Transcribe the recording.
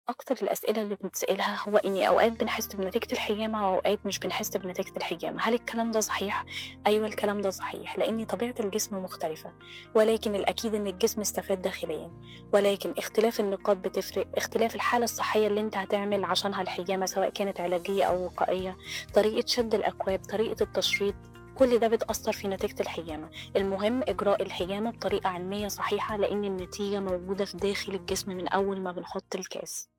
أكتر الأسئلة اللي بنتسألها هو إني أوقات بنحس بنتيجة الحجامة وأوقات مش بنحس بنتيجة الحجامة، هل الكلام ده صحيح؟ أيوه الكلام ده صحيح، لإن طبيعة الجسم مختلفة، ولكن الأكيد إن الجسم استفاد داخليًا، ولكن اختلاف النقاط بتفرق، اختلاف الحالة الصحية اللي أنت هتعمل عشانها الحجامة سواء كانت علاجية أو وقائية، طريقة شد الأكواب، طريقة التشريط، كل ده بتأثر في نتيجة الحجامة. المهم إجراء الحجامة بطريقة علمية صحيحة لإن النتيجة موجودة في داخل الجسم من أول ما بنحط الكاس.